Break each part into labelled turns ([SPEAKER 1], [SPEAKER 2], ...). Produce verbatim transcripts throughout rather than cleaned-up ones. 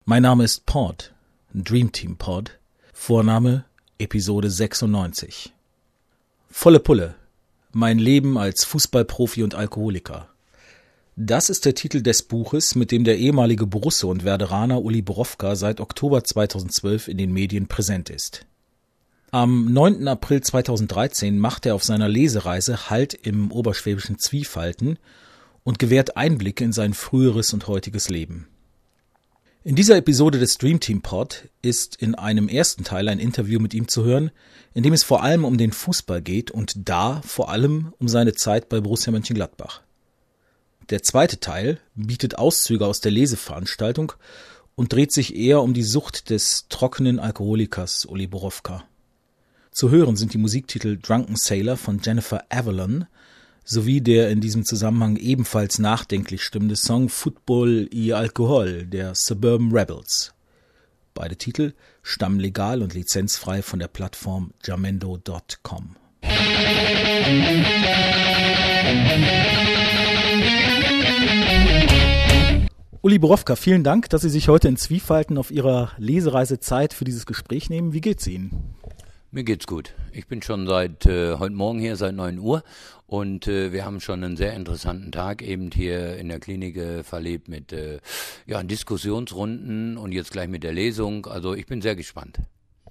[SPEAKER 1] Mein Name ist Pod, Dream Team Pod, Vorname Episode sechsundneunzig. Volle Pulle, mein Leben als Fußballprofi und Alkoholiker. Das ist der Titel des Buches, mit dem der ehemalige Borusse und Werderaner Uli Borowka seit Oktober zweitausendzwölf in den Medien präsent ist. Am neunten April zweitausenddreizehn macht er auf seiner Lesereise Halt im oberschwäbischen Zwiefalten und gewährt Einblicke in sein früheres und heutiges Leben. In dieser Episode des Dream Team Pod ist in einem ersten Teil ein Interview mit ihm zu hören, in dem es vor allem um den Fußball geht und da vor allem um seine Zeit bei Borussia Mönchengladbach. Der zweite Teil bietet Auszüge aus der Leseveranstaltung und dreht sich eher um die Sucht des trockenen Alkoholikers Uli Borowka. Zu hören sind die Musiktitel Drunken Sailor von Jennifer Avalon sowie der in diesem Zusammenhang ebenfalls nachdenklich stimmende Song Football y Alcohol der Suburban Rebels. Beide Titel stammen legal und lizenzfrei von der Plattform jamendo Punkt com. Uli Borowka, vielen Dank, dass Sie sich heute in Zwiefalten auf Ihrer Lesereise Zeit für dieses Gespräch nehmen. Wie geht's Ihnen?
[SPEAKER 2] Mir geht's gut. Ich bin schon seit äh, heute Morgen hier, seit neun Uhr und äh, wir haben schon einen sehr interessanten Tag eben hier in der Klinik äh, verlebt mit äh, ja, Diskussionsrunden und jetzt gleich mit der Lesung. Also ich bin sehr gespannt.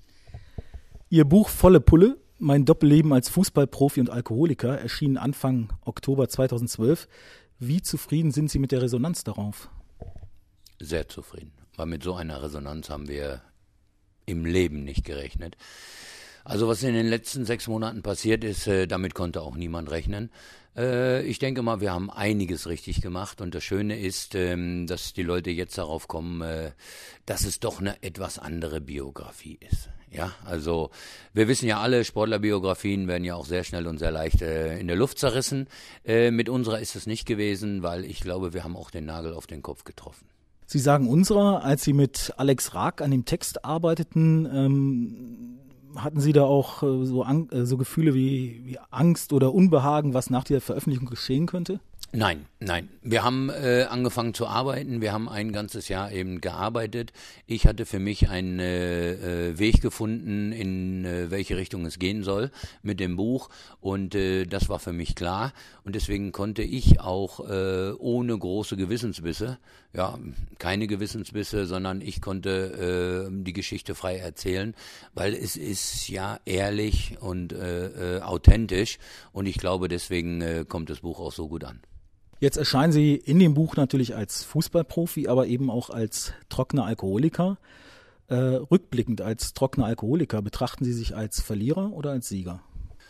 [SPEAKER 1] Ihr Buch Volle Pulle, mein Doppelleben als Fußballprofi und Alkoholiker, erschien Anfang Oktober zweitausendzwölf. Wie zufrieden sind Sie mit der Resonanz darauf?
[SPEAKER 2] Sehr zufrieden, weil mit so einer Resonanz haben wir im Leben nicht gerechnet. Also was in den letzten sechs Monaten passiert ist, äh, damit konnte auch niemand rechnen. Äh, ich denke mal, wir haben einiges richtig gemacht und das Schöne ist, ähm, dass die Leute jetzt darauf kommen, äh, dass es doch eine etwas andere Biografie ist. Ja, also wir wissen ja alle, Sportlerbiografien werden ja auch sehr schnell und sehr leicht äh, in der Luft zerrissen. Äh, mit unserer ist es nicht gewesen, weil ich glaube, wir haben auch den Nagel auf den Kopf getroffen.
[SPEAKER 1] Sie sagen unserer, als Sie mit Alex Raag an dem Text arbeiteten, ähm, hatten Sie da auch äh, so, Ang- äh, so Gefühle wie, wie Angst oder Unbehagen, was nach der Veröffentlichung geschehen könnte?
[SPEAKER 2] Nein, nein. Wir haben äh, angefangen zu arbeiten. Wir haben ein ganzes Jahr eben gearbeitet. Ich hatte für mich einen äh, Weg gefunden, in äh, welche Richtung es gehen soll mit dem Buch. Und äh, das war für mich klar. Und deswegen konnte ich auch äh, ohne große Gewissensbisse, ja, keine Gewissensbisse, sondern ich konnte äh, die Geschichte frei erzählen, weil es ist ja ehrlich und äh, äh, authentisch. Und ich glaube, deswegen äh, kommt das Buch auch so gut an.
[SPEAKER 1] Jetzt erscheinen Sie in dem Buch natürlich als Fußballprofi, aber eben auch als trockener Alkoholiker. Äh, rückblickend als trockener Alkoholiker, betrachten Sie sich als Verlierer oder als Sieger?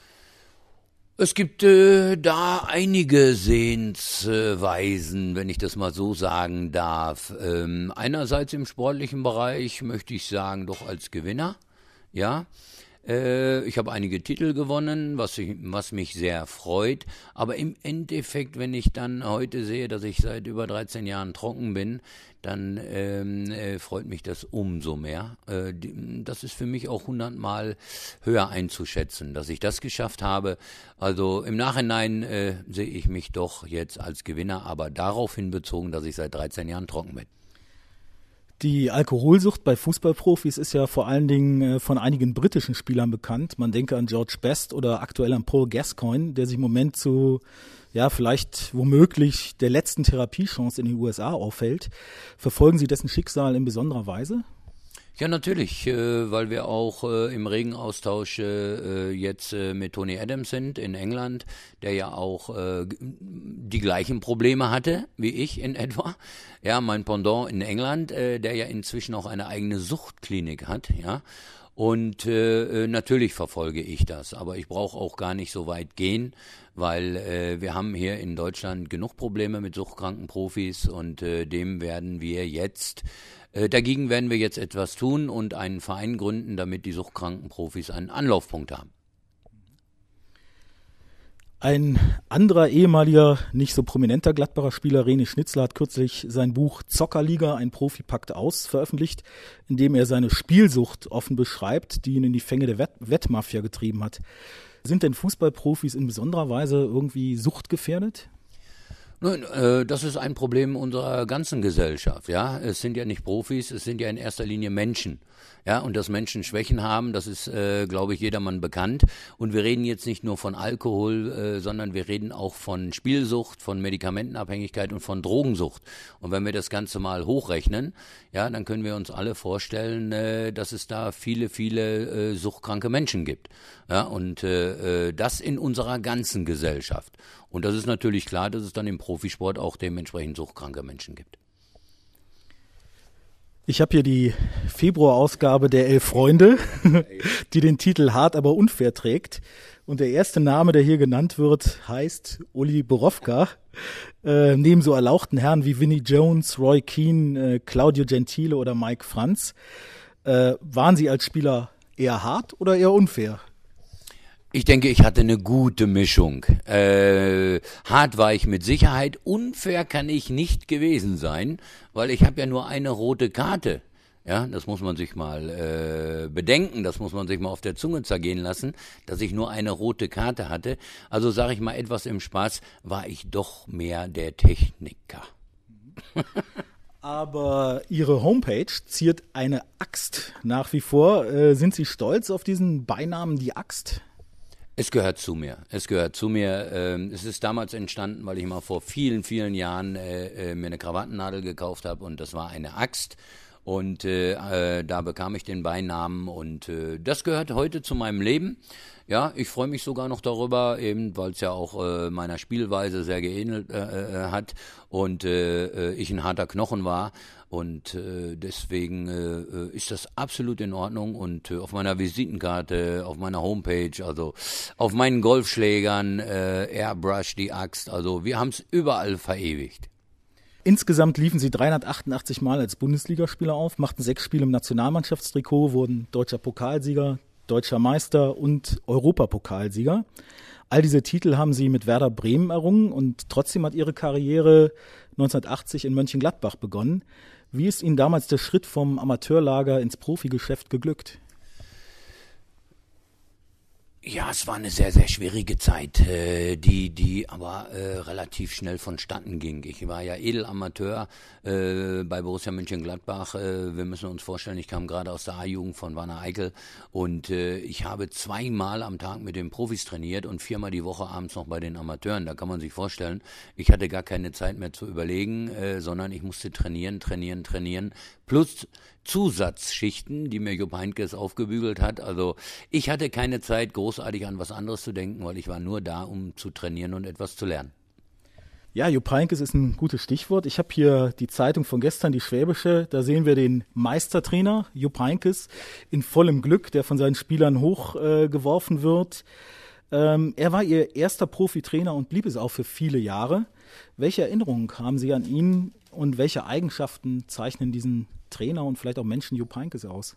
[SPEAKER 2] Es gibt äh, da einige Sehensweisen, wenn ich das mal so sagen darf. Ähm, einerseits im sportlichen Bereich möchte ich sagen, doch als Gewinner, ja. Ich habe einige Titel gewonnen, was, ich, was mich sehr freut, aber im Endeffekt, wenn ich dann heute sehe, dass ich seit über dreizehn Jahren trocken bin, dann ähm, äh, freut mich das umso mehr. Äh, die, das ist für mich auch hundertmal höher einzuschätzen, dass ich das geschafft habe. Also im Nachhinein äh, sehe ich mich doch jetzt als Gewinner, aber daraufhin bezogen, dass ich seit dreizehn Jahren trocken bin.
[SPEAKER 1] Die Alkoholsucht bei Fußballprofis ist ja vor allen Dingen von einigen britischen Spielern bekannt. Man denke an George Best oder aktuell an Paul Gascoigne, der sich im Moment zu, ja, vielleicht womöglich der letzten Therapiechance in den U S A aufhält. Verfolgen Sie dessen Schicksal in besonderer Weise?
[SPEAKER 2] Ja, natürlich, äh, weil wir auch äh, im regen Austausch äh, jetzt äh, mit Tony Adams sind in England, der ja auch äh, die gleichen Probleme hatte wie ich in etwa. Ja, mein Pendant in England, äh, der ja inzwischen auch eine eigene Suchtklinik hat, ja. Und äh, natürlich verfolge ich das, aber ich brauche auch gar nicht so weit gehen, weil äh, wir haben hier in Deutschland genug Probleme mit suchtkranken Profis und äh, dem werden wir jetzt Äh, dagegen werden wir jetzt etwas tun und einen Verein gründen, damit die suchtkranken Profis einen Anlaufpunkt haben.
[SPEAKER 1] Ein anderer ehemaliger, nicht so prominenter Gladbacher Spieler, René Schnitzler, hat kürzlich sein Buch Zockerliga, ein Profi packt aus, veröffentlicht, in dem er seine Spielsucht offen beschreibt, die ihn in die Fänge der Wett- Wettmafia getrieben hat. Sind denn Fußballprofis in besonderer Weise irgendwie suchtgefährdet?
[SPEAKER 2] Nun, äh, das ist ein Problem unserer ganzen Gesellschaft, ja. Es sind ja nicht Profis, es sind ja in erster Linie Menschen, ja. Und dass Menschen Schwächen haben, das ist, äh, glaube ich, jedermann bekannt. Und wir reden jetzt nicht nur von Alkohol, äh, sondern wir reden auch von Spielsucht, von Medikamentenabhängigkeit und von Drogensucht. Und wenn wir das Ganze mal hochrechnen, ja, dann können wir uns alle vorstellen, äh, dass es da viele, viele äh, suchtkranke Menschen gibt, ja. Und äh, das in unserer ganzen Gesellschaft. Und das ist natürlich klar, dass es dann im Profisport auch dementsprechend suchtkranke Menschen gibt.
[SPEAKER 1] Ich habe hier die Februarausgabe der Elf Freunde, die den Titel Hart, aber unfair trägt. Und der erste Name, der hier genannt wird, heißt Uli Borowka. Äh, neben so erlauchten Herren wie Vinnie Jones, Roy Keane, äh, Claudio Gentile oder Mike Franz. Äh, waren Sie als Spieler eher hart oder eher unfair?
[SPEAKER 2] Ich denke, ich hatte eine gute Mischung. Äh, hart war ich mit Sicherheit, unfair kann ich nicht gewesen sein, weil ich habe ja nur eine rote Karte. Ja, das muss man sich mal äh, bedenken, das muss man sich mal auf der Zunge zergehen lassen, dass ich nur eine rote Karte hatte. Also sage ich mal etwas im Spaß, war ich doch mehr der Techniker.
[SPEAKER 1] Aber Ihre Homepage ziert eine Axt nach wie vor. Äh, sind Sie stolz auf diesen Beinamen, die Axt?
[SPEAKER 2] Es gehört zu mir. Es gehört zu mir. Ähm, es ist damals entstanden, weil ich mal vor vielen, vielen Jahren äh, äh, mir eine Krawattennadel gekauft habe und das war eine Axt. Und äh, äh, da bekam ich den Beinamen und äh, das gehört heute zu meinem Leben. Ja, ich freue mich sogar noch darüber, eben weil es ja auch äh, meiner Spielweise sehr geähnelt äh, äh, hat und äh, ich ein harter Knochen war. Und äh, deswegen äh, ist das absolut in Ordnung und äh, auf meiner Visitenkarte, auf meiner Homepage, also auf meinen Golfschlägern, äh, Airbrush, die Axt, also wir haben es überall verewigt.
[SPEAKER 1] Insgesamt liefen Sie dreihundertachtundachtzig Mal als Bundesligaspieler auf, machten sechs Spiele im Nationalmannschaftstrikot, wurden deutscher Pokalsieger, deutscher Meister und Europapokalsieger. All diese Titel haben Sie mit Werder Bremen errungen und trotzdem hat Ihre Karriere neunzehnhundertachtzig in Mönchengladbach begonnen. Wie ist Ihnen damals der Schritt vom Amateurlager ins Profigeschäft geglückt?
[SPEAKER 2] Ja, es war eine sehr, sehr schwierige Zeit, äh, die die aber äh, relativ schnell vonstatten ging. Ich war ja Edelamateur äh, bei Borussia Mönchengladbach. Äh, wir müssen uns vorstellen, ich kam gerade aus der A-Jugend von Werner Eikel und äh, ich habe zweimal am Tag mit den Profis trainiert und viermal die Woche abends noch bei den Amateuren. Da kann man sich vorstellen, ich hatte gar keine Zeit mehr zu überlegen, äh, sondern ich musste trainieren, trainieren, trainieren, plus Zusatzschichten, die mir Jupp Heynckes aufgebügelt hat. Also ich hatte keine Zeit, großartig an was anderes zu denken, weil ich war nur da, um zu trainieren und etwas zu lernen.
[SPEAKER 1] Ja, Jupp Heynckes ist ein gutes Stichwort. Ich habe hier die Zeitung von gestern, die Schwäbische. Da sehen wir den Meistertrainer Jupp Heynckes in vollem Glück, der von seinen Spielern hochgeworfen äh, wird. Ähm, er war ihr erster Profitrainer und blieb es auch für viele Jahre. Welche Erinnerungen haben Sie an ihn und welche Eigenschaften zeichnen diesen Trainer und vielleicht auch Menschen Jupp Heynckes aus?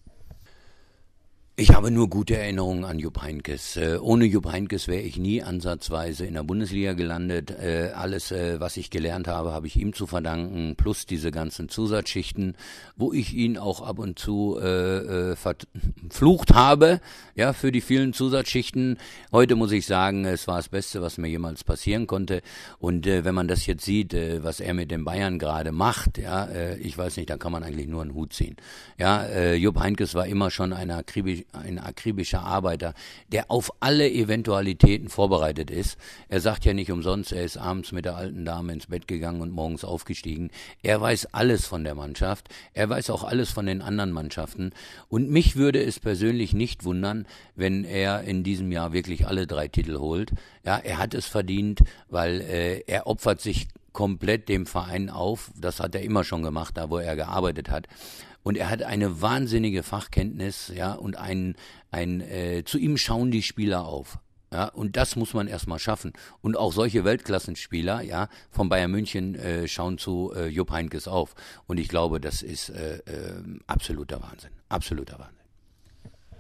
[SPEAKER 2] Ich habe nur gute Erinnerungen an Jupp Heynckes. Äh, ohne Jupp Heynckes wäre ich nie ansatzweise in der Bundesliga gelandet. Äh, alles, äh, was ich gelernt habe, habe ich ihm zu verdanken, plus diese ganzen Zusatzschichten, wo ich ihn auch ab und zu äh, äh, verflucht habe, ja, für die vielen Zusatzschichten. Heute muss ich sagen, es war das Beste, was mir jemals passieren konnte. Und äh, wenn man das jetzt sieht, äh, was er mit den Bayern gerade macht, ja, äh, ich weiß nicht, da kann man eigentlich nur einen Hut ziehen. Ja, äh, Jupp Heynckes war immer schon ein akribisch ein akribischer Arbeiter, der auf alle Eventualitäten vorbereitet ist. Er sagt ja nicht umsonst, er ist abends mit der alten Dame ins Bett gegangen und morgens aufgestiegen. Er weiß alles von der Mannschaft. Er weiß auch alles von den anderen Mannschaften. Und mich würde es persönlich nicht wundern, wenn er in diesem Jahr wirklich alle drei Titel holt. Ja, er hat es verdient, weil äh, er opfert sich komplett dem Verein auf. Das hat er immer schon gemacht, da wo er gearbeitet hat. Und er hat eine wahnsinnige Fachkenntnis, ja, und ein, ein äh, zu ihm schauen die Spieler auf. Ja, und das muss man erstmal schaffen. Und auch solche Weltklassenspieler, ja, von Bayern München äh, schauen zu äh, Jupp Heynckes auf. Und ich glaube, das ist äh, äh, absoluter Wahnsinn. Absoluter Wahnsinn.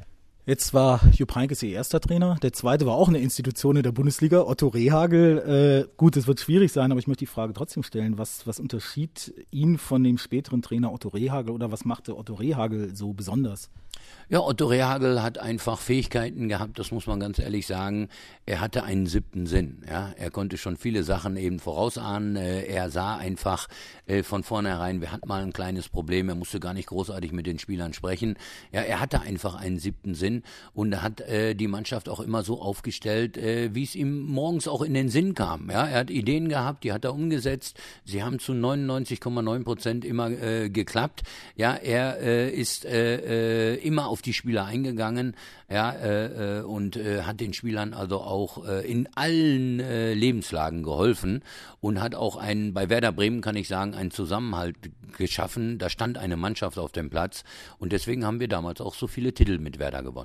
[SPEAKER 1] Jetzt war Jupp Heynckes Ihr erster Trainer. Der zweite war auch eine Institution in der Bundesliga, Otto Rehhagel. Äh, gut, es wird schwierig sein, aber ich möchte die Frage trotzdem stellen. Was, was unterschied ihn von dem späteren Trainer Otto Rehhagel oder was machte Otto Rehhagel so besonders?
[SPEAKER 2] Ja, Otto Rehhagel hat einfach Fähigkeiten gehabt, das muss man ganz ehrlich sagen. Er hatte einen siebten Sinn. Ja, er konnte schon viele Sachen eben vorausahnen. Er sah einfach von vornherein, wir hatten mal ein kleines Problem. Er musste gar nicht großartig mit den Spielern sprechen. Ja, er hatte einfach einen siebten Sinn und er hat äh, die Mannschaft auch immer so aufgestellt, äh, wie es ihm morgens auch in den Sinn kam. Ja, er hat Ideen gehabt, die hat er umgesetzt. Sie haben zu neunundneunzig Komma neun Prozent immer äh, geklappt. Ja, er äh, ist äh, äh, immer auf die Spieler eingegangen, ja, äh, äh, und äh, hat den Spielern also auch äh, in allen äh, Lebenslagen geholfen und hat auch einen, bei Werder Bremen kann ich sagen, einen Zusammenhalt geschaffen. Da stand eine Mannschaft auf dem Platz und deswegen haben wir damals auch so viele Titel mit Werder gewonnen.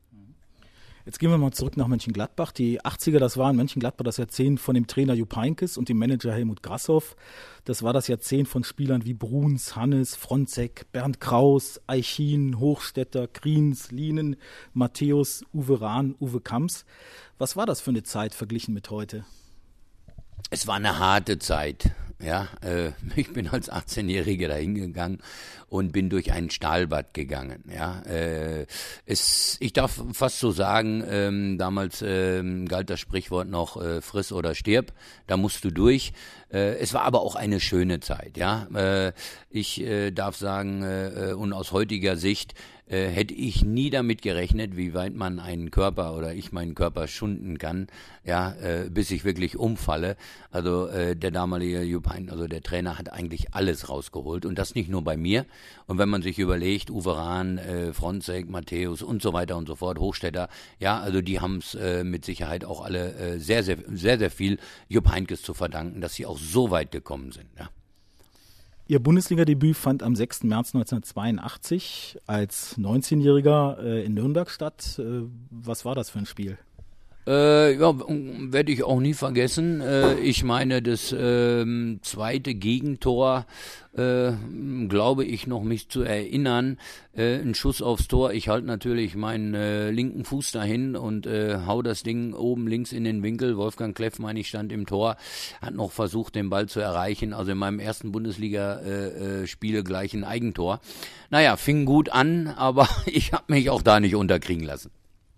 [SPEAKER 1] Jetzt gehen wir mal zurück nach Mönchengladbach. Die achtziger, das war in Mönchengladbach das Jahrzehnt von dem Trainer Jupp Heynckes und dem Manager Helmut Grasshoff. Das war das Jahrzehnt von Spielern wie Bruns, Hannes, Fronzek, Bernd Kraus, Eichin, Hochstetter, Kriens, Lienen, Matthäus, Uwe Rahn, Uwe Kamps. Was war das für eine Zeit verglichen mit heute?
[SPEAKER 2] Es war eine harte Zeit. Ja, äh, ich bin als achtzehnjähriger da hingegangen und bin durch ein Stahlbad gegangen. Ja, äh, es, ich darf fast so sagen, ähm, damals ähm, galt das Sprichwort noch äh, friss oder stirb. Da musst du durch. Äh, es war aber auch eine schöne Zeit. Ja, äh, ich äh, darf sagen äh, und aus heutiger Sicht äh, hätte ich nie damit gerechnet, wie weit man einen Körper oder ich meinen Körper schunden kann, ja, äh, bis ich wirklich umfalle. Also äh, der damalige Jupp Heynckes, also der Trainer, hat eigentlich alles rausgeholt und das nicht nur bei mir. Und wenn man sich überlegt, Uwe Rahn, äh, Fronzek, Matthäus und so weiter und so fort, Hochstetter, ja, also die haben es äh, mit Sicherheit auch alle äh, sehr, sehr, sehr, sehr viel Jupp Heynckes zu verdanken, dass sie auch so weit gekommen sind, ja.
[SPEAKER 1] Ihr Bundesliga-Debüt fand am sechsten März neunzehnhundertzweiundachtzig als neunzehnjähriger äh, in Nürnberg statt. Äh, was war das für ein Spiel?
[SPEAKER 2] Äh, ja, werde ich auch nie vergessen. Äh, ich meine, das äh, zweite Gegentor, äh, glaube ich noch mich zu erinnern, äh, ein Schuss aufs Tor. Ich halte natürlich meinen äh, linken Fuß dahin und äh, hau das Ding oben links in den Winkel. Wolfgang Kleff, meine ich, stand im Tor, hat noch versucht, den Ball zu erreichen. Also in meinem ersten Bundesliga-Spiel äh, äh, gleich ein Eigentor. Naja, fing gut an, aber ich habe mich auch da nicht unterkriegen lassen.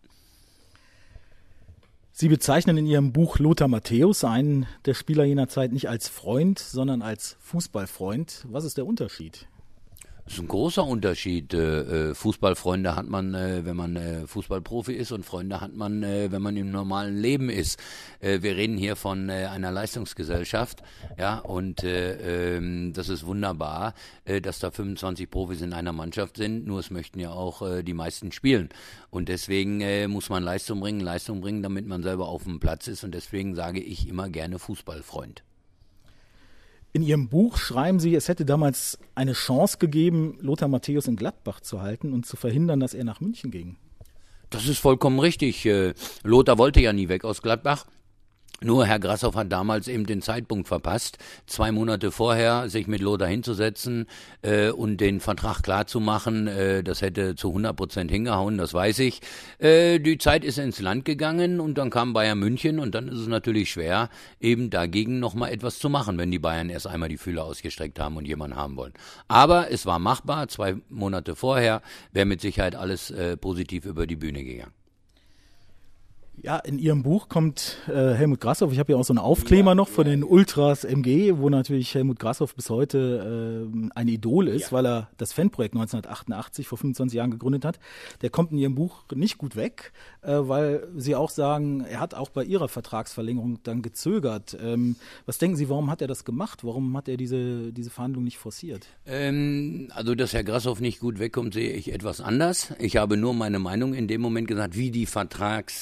[SPEAKER 1] Sie bezeichnen in Ihrem Buch Lothar Matthäus, einen der Spieler jener Zeit, nicht als Freund, sondern als Fußballfreund. Was ist der Unterschied?
[SPEAKER 2] Das ist ein großer Unterschied. Fußballfreunde hat man, wenn man Fußballprofi ist, und Freunde hat man, wenn man im normalen Leben ist. Wir reden hier von einer Leistungsgesellschaft, ja, und das ist wunderbar, dass da fünfundzwanzig Profis in einer Mannschaft sind. Nur es möchten ja auch die meisten spielen. Und deswegen muss man Leistung bringen, Leistung bringen, damit man selber auf dem Platz ist. Und deswegen sage ich immer gerne Fußballfreund.
[SPEAKER 1] In Ihrem Buch schreiben Sie, es hätte damals eine Chance gegeben, Lothar Matthäus in Gladbach zu halten und zu verhindern, dass er nach München ging.
[SPEAKER 2] Das ist vollkommen richtig. Lothar wollte ja nie weg aus Gladbach. Nur Herr Grasshoff hat damals eben den Zeitpunkt verpasst, zwei Monate vorher sich mit Lothar hinzusetzen äh, und den Vertrag klarzumachen. Äh, das hätte zu hundert Prozent hingehauen, das weiß ich. Äh, die Zeit ist ins Land gegangen und dann kam Bayern München und dann ist es natürlich schwer, eben dagegen nochmal etwas zu machen, wenn die Bayern erst einmal die Fühler ausgestreckt haben und jemanden haben wollen. Aber es war machbar, zwei Monate vorher wäre mit Sicherheit alles äh, positiv über die Bühne gegangen.
[SPEAKER 1] Ja, in Ihrem Buch kommt äh, Helmut Grasshoff, ich habe ja auch so einen Aufkleber ja, noch von ja, den Ultras M G, wo natürlich Helmut Grasshoff bis heute äh, ein Idol ist, ja. weil er das Fanprojekt neunzehnhundertachtundachtzig vor fünfundzwanzig Jahren gegründet hat. Der kommt in Ihrem Buch nicht gut weg, äh, weil Sie auch sagen, er hat auch bei Ihrer Vertragsverlängerung dann gezögert. Ähm, was denken Sie, warum hat er das gemacht? Warum hat er diese, diese Verhandlung nicht forciert?
[SPEAKER 2] Ähm, also, dass Herr Grasshoff nicht gut wegkommt, sehe ich etwas anders. Ich habe nur meine Meinung in dem Moment gesagt, wie die Vertragssituation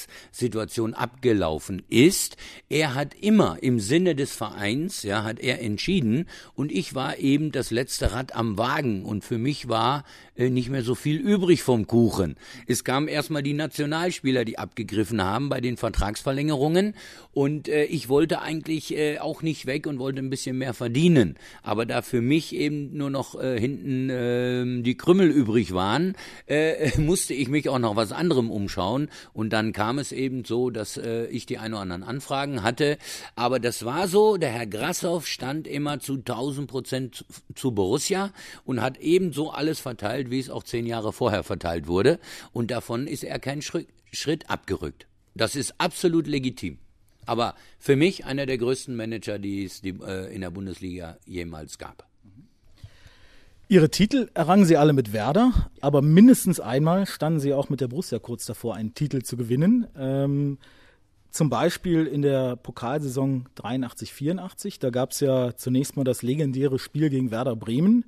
[SPEAKER 2] Situation abgelaufen ist. Er hat immer im Sinne des Vereins, ja, hat er entschieden und ich war eben das letzte Rad am Wagen und für mich war äh, nicht mehr so viel übrig vom Kuchen. Es kamen erstmal die Nationalspieler, die abgegriffen haben bei den Vertragsverlängerungen und äh, ich wollte eigentlich äh, auch nicht weg und wollte ein bisschen mehr verdienen. Aber da für mich eben nur noch äh, hinten äh, die Krümel übrig waren, äh, musste ich mich auch noch was anderem umschauen und dann kam es eben so, dass äh, ich die ein oder anderen Anfragen hatte, aber das war so, der Herr Grassoff stand immer zu tausend Prozent zu, zu Borussia und hat ebenso alles verteilt, wie es auch zehn Jahre vorher verteilt wurde und davon ist er keinen Schritt, Schritt abgerückt. Das ist absolut legitim. Aber für mich einer der größten Manager, die es die, äh, in der Bundesliga jemals gab.
[SPEAKER 1] Ihre Titel errangen Sie alle mit Werder, aber mindestens einmal standen Sie auch mit der Borussia kurz davor, einen Titel zu gewinnen. Ähm, zum Beispiel in der Pokalsaison dreiundachtzig vierundachtzig. Da gab es ja zunächst mal das legendäre Spiel gegen Werder Bremen.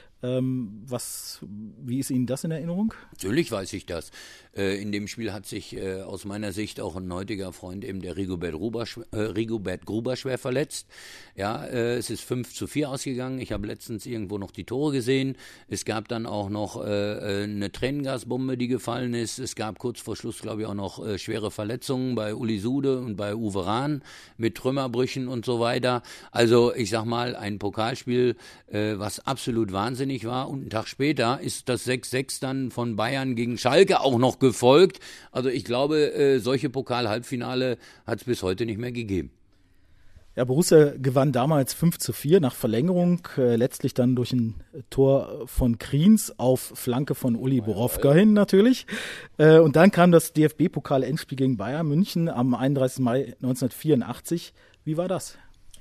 [SPEAKER 1] Ähm, was, wie ist Ihnen das in Erinnerung?
[SPEAKER 2] Natürlich weiß ich das. Äh, in dem Spiel hat sich äh, aus meiner Sicht auch ein heutiger Freund, eben der Rigobert Gruber, äh, Rigobert Gruber schwer verletzt. Ja, äh, es ist fünf zu vier ausgegangen. Ich habe letztens irgendwo noch die Tore gesehen. Es gab dann auch noch äh, eine Tränengasbombe, die gefallen ist. Es gab kurz vor Schluss, glaube ich, auch noch äh, schwere Verletzungen bei Uli Sude und bei Uwe Rahn mit Trümmerbrüchen und so weiter. Also ich sag mal, ein Pokalspiel, äh, was absolut wahnsinnig war und einen Tag später ist das sechs sechs dann von Bayern gegen Schalke auch noch gefolgt. Also ich glaube, äh, solche Pokal-Halbfinale hat es bis heute nicht mehr gegeben.
[SPEAKER 1] Ja, Borussia gewann damals fünf zu vier nach Verlängerung, äh, letztlich dann durch ein Tor von Kriens auf Flanke von Uli Borowka hin natürlich. Äh, und dann kam das D F B-Pokal-Endspiel gegen Bayern München am einunddreißigsten Mai neunzehnhundertvierundachtzig. Wie war das?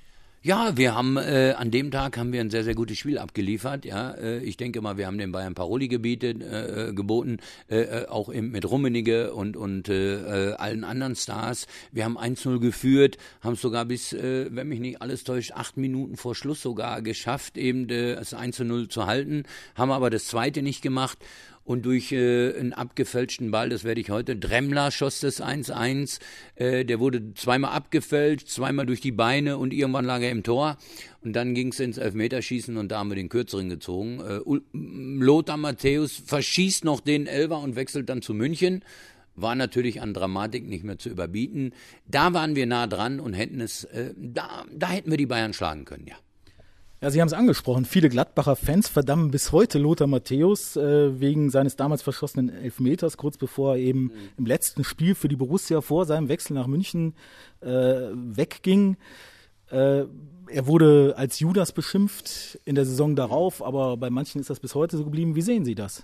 [SPEAKER 2] Ja, wir haben äh, an dem Tag haben wir ein sehr, sehr gutes Spiel abgeliefert. Ja, äh, ich denke mal, wir haben den Bayern Paroli gebietet, äh, geboten, äh, auch im, mit Rummenigge und und äh, allen anderen Stars. Wir haben eins null geführt, haben es sogar bis, äh, wenn mich nicht alles täuscht, acht Minuten vor Schluss sogar geschafft, eben äh, das eins zu null zu halten, haben aber das zweite nicht gemacht. Und durch äh, einen abgefälschten Ball, das werde ich heute, Dremmler schoss das eins eins, äh, der wurde zweimal abgefälscht, zweimal durch die Beine und irgendwann lag er im Tor. Und dann ging es ins Elfmeterschießen und da haben wir den Kürzeren gezogen. Äh, Lothar Matthäus verschießt noch den Elfer und wechselt dann zu München. War natürlich an Dramatik nicht mehr zu überbieten. Da waren wir nah dran und hätten es, äh, da, da hätten wir die Bayern schlagen können, ja.
[SPEAKER 1] Ja, Sie haben es angesprochen. Viele Gladbacher Fans verdammen bis heute Lothar Matthäus äh, wegen seines damals verschossenen Elfmeters, kurz bevor er eben mhm. im letzten Spiel für die Borussia vor seinem Wechsel nach München äh, wegging. Äh, er wurde als Judas beschimpft in der Saison darauf, aber bei manchen ist das bis heute so geblieben. Wie sehen Sie das?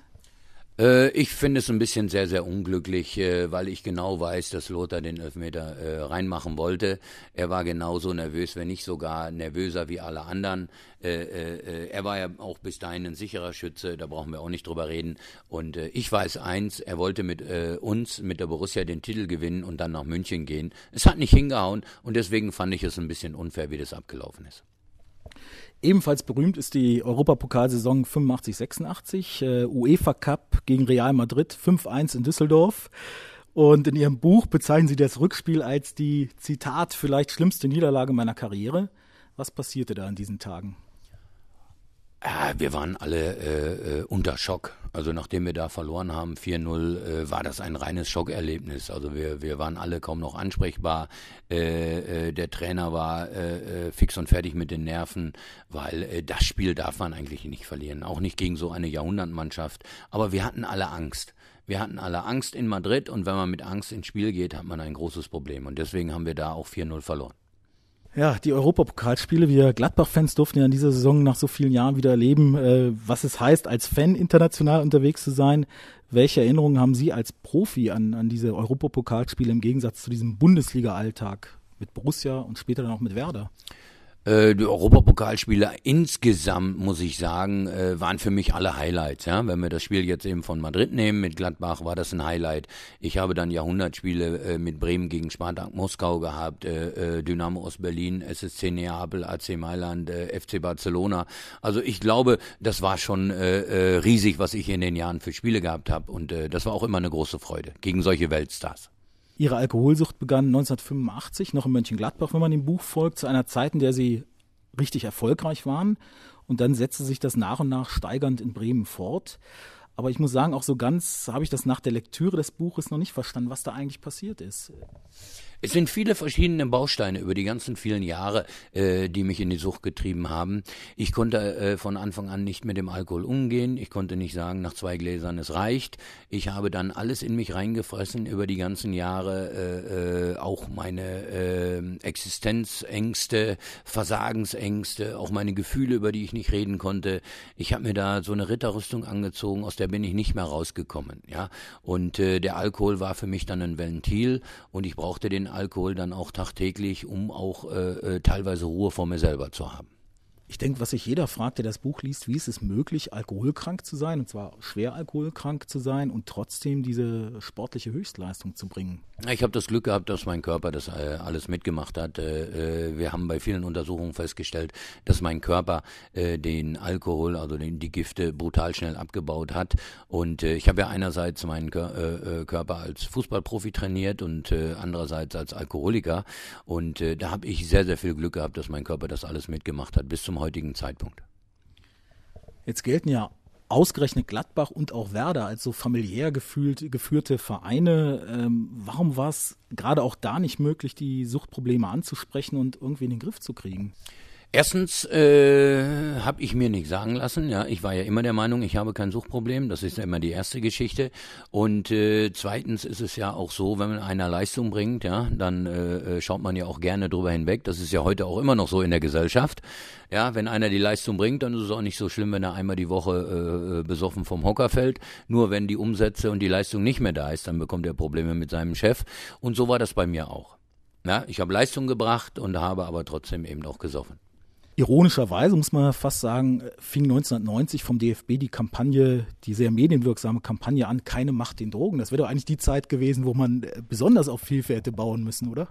[SPEAKER 2] Ich finde es ein bisschen sehr, sehr unglücklich, weil ich genau weiß, dass Lothar den Elfmeter äh, reinmachen wollte. Er war genauso nervös, wenn nicht sogar nervöser wie alle anderen. Äh, äh, er war ja auch bis dahin ein sicherer Schütze, da brauchen wir auch nicht drüber reden. Und äh, ich weiß eins, er wollte mit äh, uns, mit der Borussia den Titel gewinnen und dann nach München gehen. Es hat nicht hingehauen und deswegen fand ich es ein bisschen unfair, wie das abgelaufen ist.
[SPEAKER 1] Ebenfalls berühmt ist die Europapokalsaison fünfundachtzig sechsundachtzig, äh, UEFA Cup gegen Real Madrid, fünf eins in Düsseldorf. Und in Ihrem Buch bezeichnen Sie das Rückspiel als die, Zitat, vielleicht schlimmste Niederlage meiner Karriere. Was passierte da in diesen Tagen?
[SPEAKER 2] Ja, wir waren alle äh, äh, unter Schock. Also nachdem wir da verloren haben, vier null, äh, war das ein reines Schockerlebnis. Also wir wir waren alle kaum noch ansprechbar. Äh, äh, der Trainer war äh, äh, fix und fertig mit den Nerven, weil äh, das Spiel darf man eigentlich nicht verlieren. Auch nicht gegen so eine Jahrhundertmannschaft. Aber wir hatten alle Angst. Wir hatten alle Angst in Madrid und wenn man mit Angst ins Spiel geht, hat man ein großes Problem. Und deswegen haben wir da auch vier null verloren.
[SPEAKER 1] Ja, die Europapokalspiele, wir Gladbach-Fans durften ja in dieser Saison nach so vielen Jahren wieder erleben, äh, was es heißt, als Fan international unterwegs zu sein. Welche Erinnerungen haben Sie als Profi an, an diese Europapokalspiele im Gegensatz zu diesem Bundesliga-Alltag mit Borussia und später dann auch mit Werder?
[SPEAKER 2] Äh, die Europapokalspiele insgesamt, muss ich sagen, äh, waren für mich alle Highlights. Ja? Wenn wir das Spiel jetzt eben von Madrid nehmen, mit Gladbach war das ein Highlight. Ich habe dann Jahrhundertspiele äh, mit Bremen gegen Spartak Moskau gehabt, äh, äh, Dynamo Ost-Berlin, S S C Neapel, A C Mailand, äh, F C Barcelona. Also ich glaube, das war schon äh, äh, riesig, was ich in den Jahren für Spiele gehabt habe. Und äh, das war auch immer eine große Freude gegen solche Weltstars.
[SPEAKER 1] Ihre Alkoholsucht begann neunzehnhundertfünfundachtzig, noch in Mönchengladbach, wenn man dem Buch folgt, zu einer Zeit, in der Sie richtig erfolgreich waren. Und dann setzte sich das nach und nach steigernd in Bremen fort. Aber ich muss sagen, auch so ganz habe ich das nach der Lektüre des Buches noch nicht verstanden, was da eigentlich passiert ist.
[SPEAKER 2] Es sind viele verschiedene Bausteine über die ganzen vielen Jahre, äh, die mich in die Sucht getrieben haben. Ich konnte äh, von Anfang an nicht mit dem Alkohol umgehen. Ich konnte nicht sagen, nach zwei Gläsern es reicht. Ich habe dann alles in mich reingefressen über die ganzen Jahre, äh, äh, auch meine äh, Existenzängste, Versagensängste, auch meine Gefühle, über die ich nicht reden konnte. Ich habe mir da so eine Ritterrüstung angezogen, aus der bin ich nicht mehr rausgekommen. Ja, und äh, der Alkohol war für mich dann ein Ventil und ich brauchte den Alkohol dann auch tagtäglich, um auch äh, teilweise Ruhe vor mir selber zu haben.
[SPEAKER 1] Ich denke, was sich jeder fragt, der das Buch liest, wie ist es möglich, alkoholkrank zu sein, und zwar schwer alkoholkrank zu sein und trotzdem diese sportliche Höchstleistung zu bringen?
[SPEAKER 2] Ich habe das Glück gehabt, dass mein Körper das äh, alles mitgemacht hat. Äh, wir haben bei vielen Untersuchungen festgestellt, dass mein Körper äh, den Alkohol, also den, die Gifte brutal schnell abgebaut hat. Und äh, ich habe ja einerseits meinen Kör- äh, Körper als Fußballprofi trainiert und äh, andererseits als Alkoholiker. Und äh, da habe ich sehr, sehr viel Glück gehabt, dass mein Körper das alles mitgemacht hat, bis zum heutigen Zeitpunkt.
[SPEAKER 1] Jetzt gelten ja ausgerechnet Gladbach und auch Werder als so familiär gefühlt, geführte Vereine. Ähm, warum war es gerade auch da nicht möglich, die Suchtprobleme anzusprechen und irgendwie in den Griff zu kriegen?
[SPEAKER 2] Erstens äh, habe ich mir nicht sagen lassen, ja, ich war ja immer der Meinung, ich habe kein Suchtproblem, das ist ja immer die erste Geschichte. Und äh, zweitens ist es ja auch so, wenn man einer Leistung bringt, ja, dann äh, schaut man ja auch gerne drüber hinweg. Das ist ja heute auch immer noch so in der Gesellschaft. Ja, wenn einer die Leistung bringt, dann ist es auch nicht so schlimm, wenn er einmal die Woche äh, besoffen vom Hocker fällt. Nur wenn die Umsätze und die Leistung nicht mehr da ist, dann bekommt er Probleme mit seinem Chef. Und so war das bei mir auch. Ja, ich habe Leistung gebracht und habe aber trotzdem eben auch gesoffen.
[SPEAKER 1] Ironischerweise muss man fast sagen, fing neunzehnhundertneunzig vom D F B die Kampagne, die sehr medienwirksame Kampagne an, keine Macht den Drogen. Das wäre doch eigentlich die Zeit gewesen, wo man besonders auf Hilfe hätte bauen müssen, oder?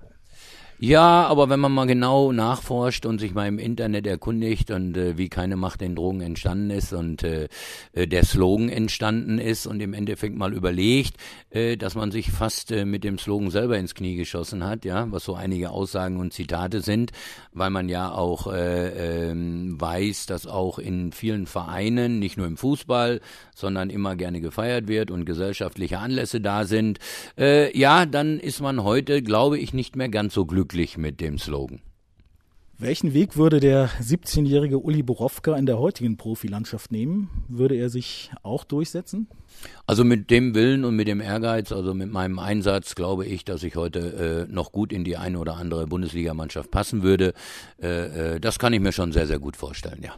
[SPEAKER 2] Ja, aber wenn man mal genau nachforscht und sich mal im Internet erkundigt und äh, wie keine Macht den Drogen entstanden ist und äh, der Slogan entstanden ist und im Endeffekt mal überlegt, äh, dass man sich fast äh, mit dem Slogan selber ins Knie geschossen hat, ja, was so einige Aussagen und Zitate sind, weil man ja auch äh, äh, weiß, dass auch in vielen Vereinen, nicht nur im Fußball, sondern immer gerne gefeiert wird und gesellschaftliche Anlässe da sind. Äh, ja, dann ist man heute, glaube ich, nicht mehr ganz so glücklich mit dem Slogan.
[SPEAKER 1] Welchen Weg würde der siebzehnjährige Uli Borowka in der heutigen Profilandschaft nehmen? Würde er sich auch durchsetzen?
[SPEAKER 2] Also mit dem Willen und mit dem Ehrgeiz, also mit meinem Einsatz, glaube ich, dass ich heute äh, noch gut in die eine oder andere Bundesligamannschaft passen würde. Äh, äh, das kann ich mir schon sehr, sehr gut vorstellen, ja.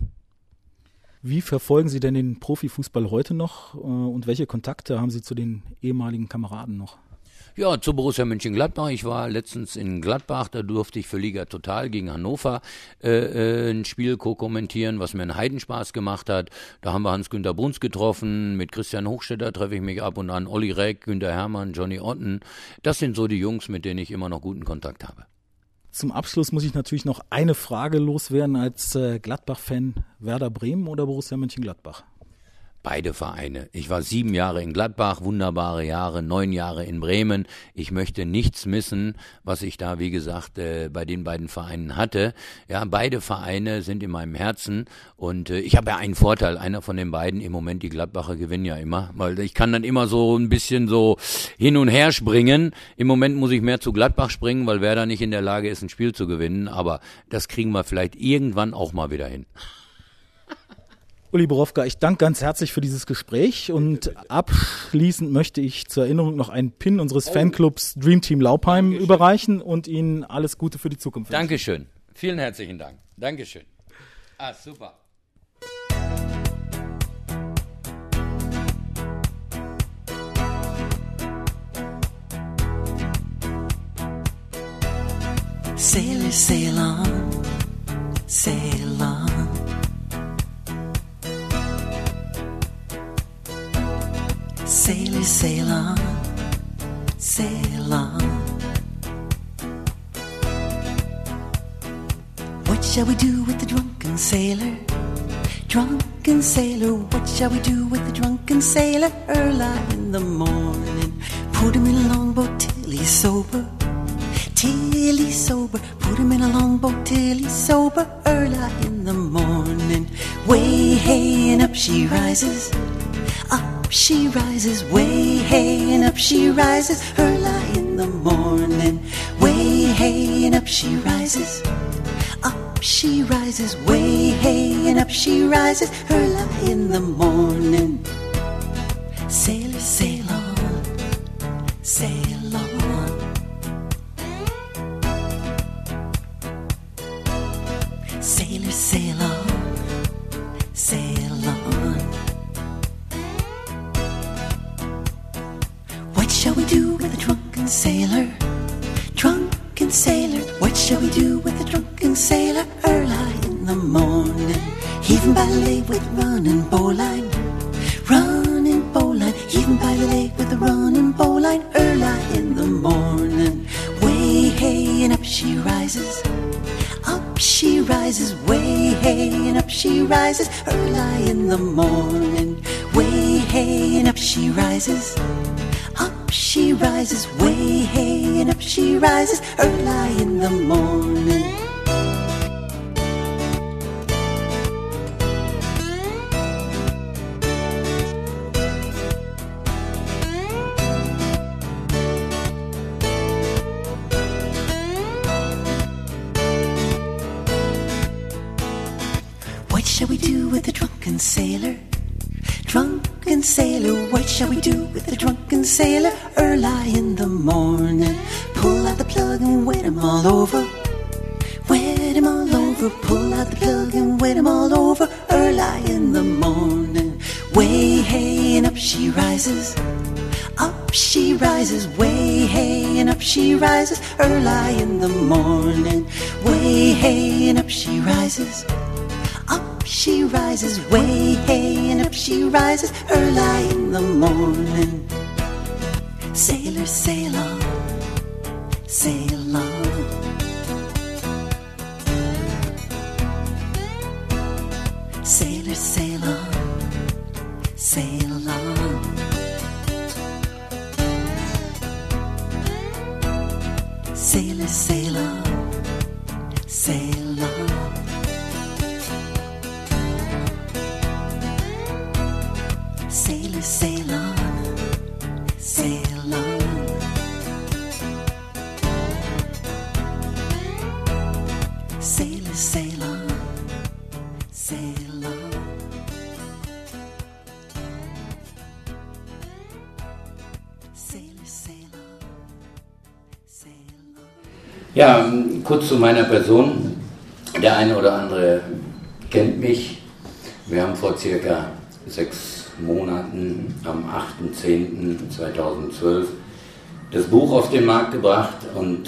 [SPEAKER 1] Wie verfolgen Sie denn den Profifußball heute noch und welche Kontakte haben Sie zu den ehemaligen Kameraden noch?
[SPEAKER 2] Ja, zu Borussia Mönchengladbach. Ich war letztens in Gladbach, da durfte ich für Liga Total gegen Hannover äh, ein Spiel co-kommentieren, was mir einen Heidenspaß gemacht hat. Da haben wir Hans-Günter Bruns getroffen, mit Christian Hochstetter treffe ich mich ab und an, Olli Reck, Günter Hermann, Johnny Otten. Das sind so die Jungs, mit denen ich immer noch guten Kontakt habe.
[SPEAKER 1] Zum Abschluss muss ich natürlich noch eine Frage loswerden als äh, Gladbach-Fan. Werder Bremen oder Borussia Mönchengladbach?
[SPEAKER 2] Beide Vereine. Ich war sieben Jahre in Gladbach, wunderbare Jahre, neun Jahre in Bremen. Ich möchte nichts missen, was ich da, wie gesagt, äh, bei den beiden Vereinen hatte. Ja, beide Vereine sind in meinem Herzen und äh, ich habe ja einen Vorteil, einer von den beiden, im Moment die Gladbacher gewinnen ja immer, weil ich kann dann immer so ein bisschen so hin und her springen. Im Moment muss ich mehr zu Gladbach springen, weil Werder nicht in der Lage ist, ein Spiel zu gewinnen, aber das kriegen wir vielleicht irgendwann auch mal wieder hin.
[SPEAKER 1] Uli Borowka, ich danke ganz herzlich für dieses Gespräch und abschließend möchte ich zur Erinnerung noch einen Pin unseres Fanclubs Dream Team Laupheim Dankeschön. überreichen und Ihnen alles Gute für die Zukunft.
[SPEAKER 2] Dankeschön. Vielen herzlichen Dank. Dankeschön. Ah, super.
[SPEAKER 3] Sailor, sail on, sail on. Sailor, sail on, sail on. What shall we do with the drunken sailor? Drunken sailor, what shall we do with the drunken sailor? Early in the morning, put him in a longboat till he's sober, till he's sober. Put him in a longboat till he's sober. Early in the morning, way hey and up she rises. Up she rises, way hey and up she rises. Early in the morning, way hey and up she rises. Up she rises, way hey and up she rises. Early in the morning. Sailor, sail on, sail on. Sailor, sail on, sail on. What shall we do with a drunken sailor? Drunken sailor, what shall we do with a drunken sailor? Early in the morning, heaving by the lake with running bowline. Running bowline, heaving by the lake with a running bowline. Early in the morning, way hey and up she rises. Up she rises, way hey and up she rises. Early in the morning, way hey and up she rises. Up she rises, way hey and up she rises. Early in the morning. What shall we do with the drunken sailor? Drunken sailor, what shall we do with the drunken sailor? Early in the morning, pull out the plug and wet him all over. Wet him all over, pull out the plug and wet him all over. Early in the morning, way hey and up she rises. Up she rises, way hey and up she rises. Early in the morning, way hey and up she rises. Up she rises, way hey and up she rises. Early in the morning. Sailor, sail on, sail on. Sailor, sail on, sail on. Sailor, sail on, sail on. Sailor, sail on, sail on. Sailor, sail on, sail on. Sailor, sail on, sail on.
[SPEAKER 2] Ja, kurz zu meiner Person. Der eine oder andere kennt mich. Wir haben vor circa sechs Monaten am achter zehnter zweitausendzwölf das Buch auf den Markt gebracht, und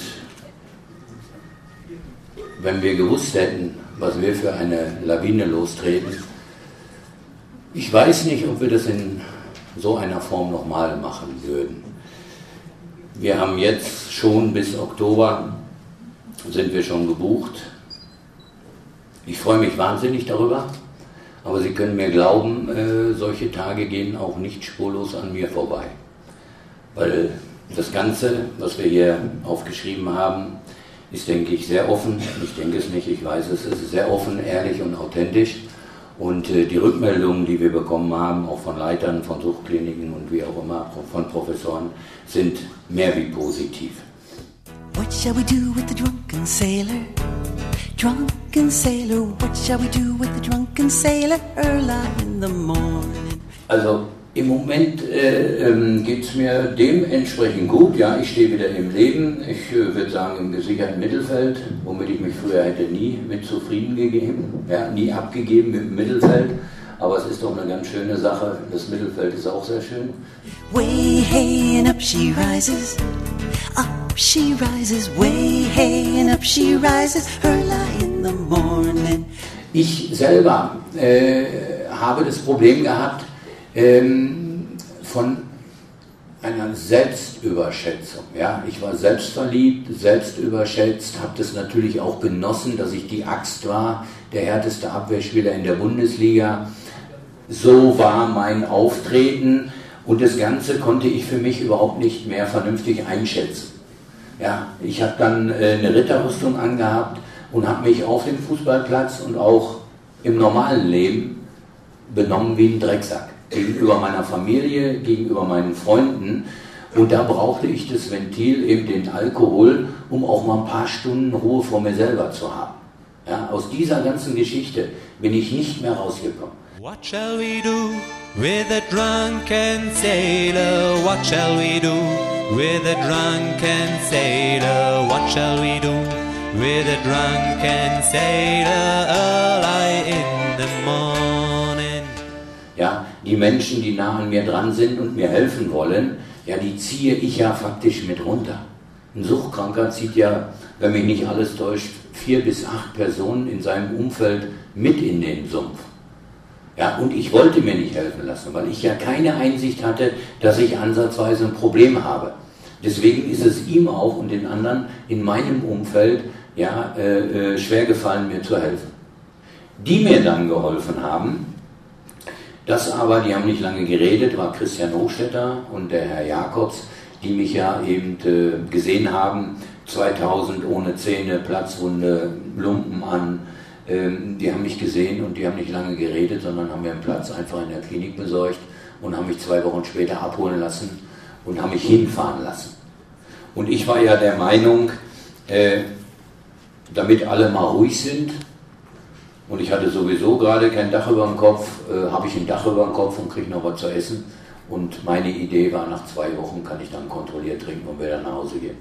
[SPEAKER 2] wenn wir gewusst hätten, was wir für eine Lawine lostreten, ich weiß nicht, ob wir das in so einer Form nochmal machen würden. Wir haben jetzt schon bis Oktober, sind wir schon gebucht. Ich freue mich wahnsinnig darüber. Aber Sie können mir glauben, äh, solche Tage gehen auch nicht spurlos an mir vorbei. Weil das Ganze, was wir hier aufgeschrieben haben, ist, denke ich, sehr offen. Ich denke es nicht, ich weiß es, es ist sehr offen, ehrlich und authentisch. Und äh, die Rückmeldungen, die wir bekommen haben, auch von Leitern, von Suchtkliniken und wie auch immer, von Professoren, sind mehr wie positiv.
[SPEAKER 3] What shall we do with the drunken sailor? Drunken sailor, what shall we do with the drunken sailor? Early in the morning.
[SPEAKER 2] Also im Moment äh, ähm, geht es mir dementsprechend gut. Ja, ich stehe wieder im Leben. Ich äh, würde sagen im gesicherten Mittelfeld, womit ich mich früher hätte nie mit zufrieden gegeben, ja, nie abgegeben mit dem Mittelfeld. Aber es ist doch eine ganz schöne Sache. Das Mittelfeld ist auch sehr schön.
[SPEAKER 3] Way hey and up she rises. Up she rises, way hey and up she rises. Early in the morning.
[SPEAKER 2] Ich selber äh, habe das Problem gehabt ähm, von einer Selbstüberschätzung. Ja? Ich war selbstverliebt, selbstüberschätzt, habe das natürlich auch genossen, dass ich die Axt war, der härteste Abwehrspieler in der Bundesliga. So war mein Auftreten, und das Ganze konnte ich für mich überhaupt nicht mehr vernünftig einschätzen. Ja, ich habe dann äh, eine Ritterrüstung angehabt und habe mich auf dem Fußballplatz und auch im normalen Leben benommen wie ein Drecksack. Gegenüber meiner Familie, gegenüber meinen Freunden. Und da brauchte ich das Ventil, eben den Alkohol, um auch mal ein paar Stunden Ruhe vor mir selber zu haben. Ja, aus dieser ganzen Geschichte bin ich nicht mehr rausgekommen.
[SPEAKER 4] What shall we do with a drunken sailor? What shall we do with a drunken sailor? What shall we do with a drunken sailor early in the morning?
[SPEAKER 2] Ja, die Menschen, die nah an mir dran sind und mir helfen wollen, ja, die ziehe ich ja faktisch mit runter. Ein Suchtkranker zieht ja, wenn mich nicht alles täuscht, vier bis acht Personen in seinem Umfeld mit in den Sumpf. Ja, und ich wollte mir nicht helfen lassen, weil ich ja keine Einsicht hatte, dass ich ansatzweise ein Problem habe. Deswegen ist es ihm auch und den anderen in meinem Umfeld ja, äh, äh, schwer gefallen, mir zu helfen. Die mir dann geholfen haben, das aber, die haben nicht lange geredet, war Christian Hochstetter und der Herr Jakobs, die mich ja eben äh, gesehen haben, zweitausend ohne Zähne, Platzwunde, Lumpen an. Ähm, die haben mich gesehen und die haben nicht lange geredet, sondern haben mir einen Platz einfach in der Klinik besorgt und haben mich zwei Wochen später abholen lassen und haben mich hinfahren lassen. Und ich war ja der Meinung, äh, damit alle mal ruhig sind, und ich hatte sowieso gerade kein Dach über dem Kopf, äh, habe ich ein Dach über dem Kopf und kriege noch was zu essen. Und meine Idee war, nach zwei Wochen kann ich dann kontrolliert trinken und wieder nach Hause gehen.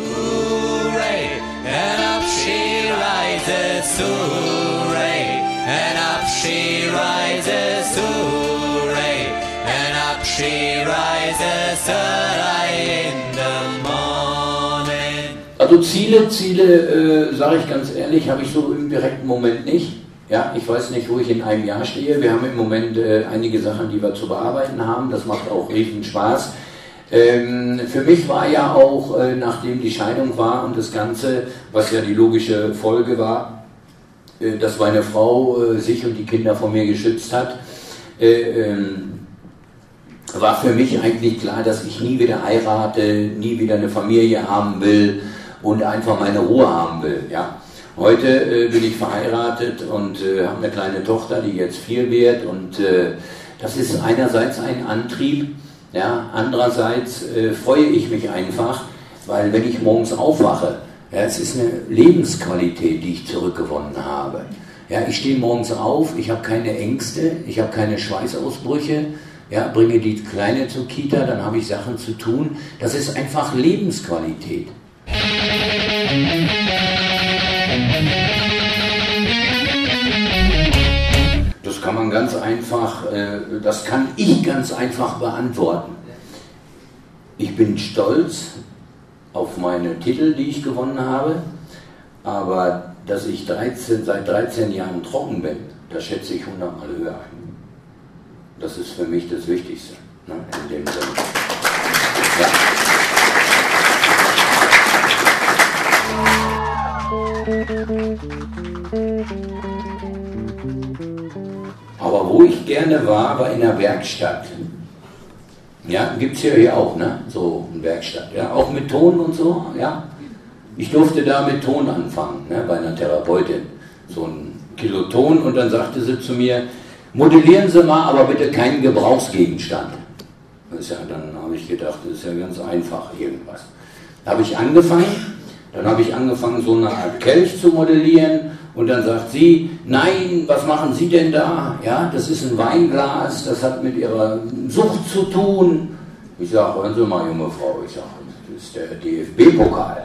[SPEAKER 4] Hooray, and up she rises, hooray, and up she rises, hooray, and up she rises early in the morning.
[SPEAKER 2] Also Ziele, Ziele, äh, sage ich ganz ehrlich, habe ich so im direkten Moment nicht. Ja, ich weiß nicht, wo ich in einem Jahr stehe. Wir haben im Moment äh, einige Sachen, die wir zu bearbeiten haben. Das macht auch riesen Spaß. Ähm, für mich war ja auch, äh, nachdem die Scheidung war und das Ganze, was ja die logische Folge war, äh, dass meine Frau äh, sich und die Kinder vor mir geschützt hat, äh, ähm, war für mich eigentlich klar, dass ich nie wieder heirate, nie wieder eine Familie haben will und einfach meine Ruhe haben will. Ja. Heute äh, bin ich verheiratet und äh, habe eine kleine Tochter, die jetzt vier wird, und äh, das ist einerseits ein Antrieb, ja, andererseits äh, freue ich mich einfach, weil wenn ich morgens aufwache, ja, es ist eine Lebensqualität, die ich zurückgewonnen habe. Ja, ich stehe morgens auf, ich habe keine Ängste, ich habe keine Schweißausbrüche, ja, bringe die Kleine zur Kita, dann habe ich Sachen zu tun. Das ist einfach Lebensqualität. Das kann man ganz einfach, äh, das kann ich ganz einfach beantworten. Ich bin stolz auf meine Titel, die ich gewonnen habe, aber dass ich dreizehn, seit dreizehn Jahren trocken bin, das schätze ich hundertmal höher ein. Das ist für mich das Wichtigste, ne, in dem Sinne. Ja. Aber wo ich gerne war, war in der Werkstatt. Ja, gibt es ja hier auch, ne? So eine Werkstatt. Ja, auch mit Ton und so, ja. Ich durfte da mit Ton anfangen, ne, bei einer Therapeutin. So ein Kilo Ton, und dann sagte sie zu mir, modellieren Sie mal, aber bitte keinen Gebrauchsgegenstand. Das ist ja, dann habe ich gedacht, das ist ja ganz einfach, irgendwas. Da habe ich angefangen, dann habe ich angefangen, so eine Art Kelch zu modellieren, und dann sagt sie, nein, was machen Sie denn da? Ja, das ist ein Weinglas, das hat mit Ihrer Sucht zu tun. Ich sage, hören Sie mal, junge Frau, ich sage, das ist der D F B-Pokal.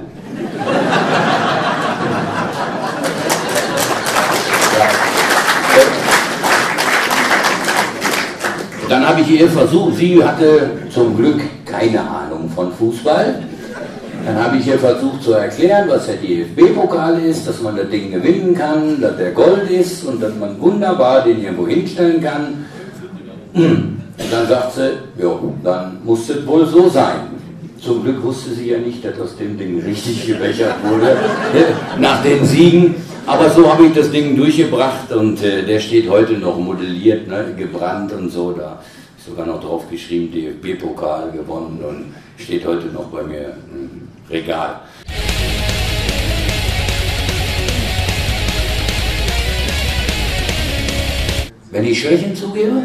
[SPEAKER 2] Ja. Dann habe ich ihr versucht, sie hatte zum Glück keine Ahnung von Fußball. Dann habe ich ihr versucht zu erklären, was der D F B-Pokal ist, dass man das Ding gewinnen kann, dass der Gold ist und dass man wunderbar den irgendwo hinstellen kann. Und dann sagt sie, jo, dann muss es wohl so sein. Zum Glück wusste sie ja nicht, dass aus dem Ding richtig gebechert wurde, nach den Siegen. Aber so habe ich das Ding durchgebracht, und äh, der steht heute noch modelliert, ne, gebrannt und so. Da sogar noch drauf geschrieben, D F B-Pokal gewonnen und steht heute noch bei mir im Regal. Wenn ich Schwächen zugebe,